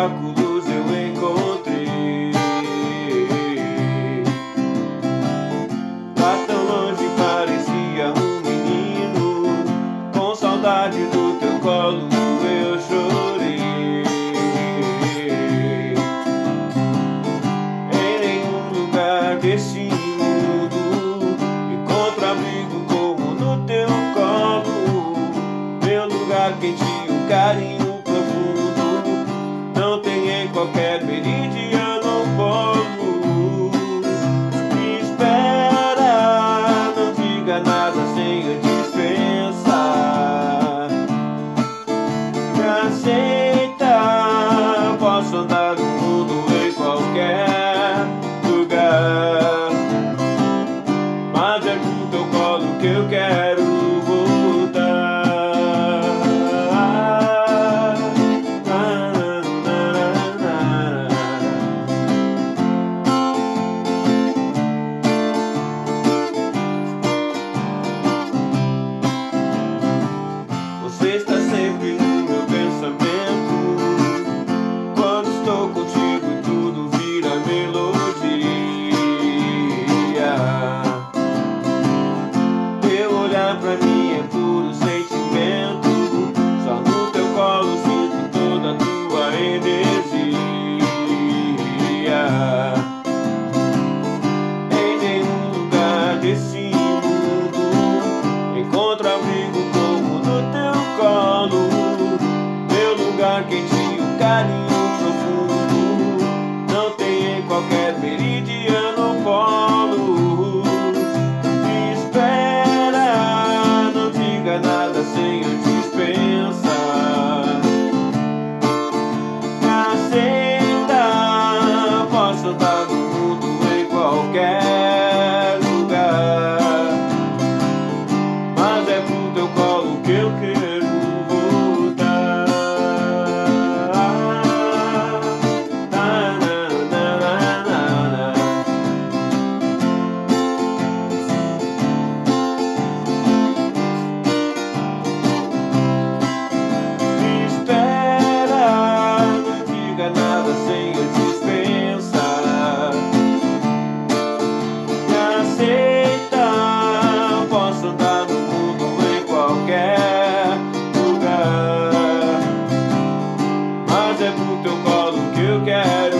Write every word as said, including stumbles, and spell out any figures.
obstáculos eu encontrei. Lá tão longe parecia um menino, com saudade do teu colo eu chorei. Em nenhum lugar desse mundo encontro abrigo como no teu colo. Meu lugar quentinho, carinho profundo, não tem em qualquer meridiano ou polo. Me espera, não diga nada sem antes pensar. Me aceita, posso andar no mundo em qualquer lugar, mas é pro teu colo que eu quero voltar. Você está sempre no meu pensamento. Quando estou contigo tudo vira melodia. Teu olhar pra mim é puro sentimento. Só no teu colo sinto toda a tua energia. Em nenhum lugar desse mundo encontro abrigo como no teu colo. Meu lugar quentinho, carinho profundo, não tem em qualquer meridiano ou polo. Me espera, não diga nada sem antes pensar. Me aceita, posso andar no mundo em qualquer lugar, mas é pro teu colo que eu quero voltar. Me espera, não diga nada sem antes pensar. Me aceita, posso andar no mundo em qualquer lugar, mas é pro teu colo que eu quero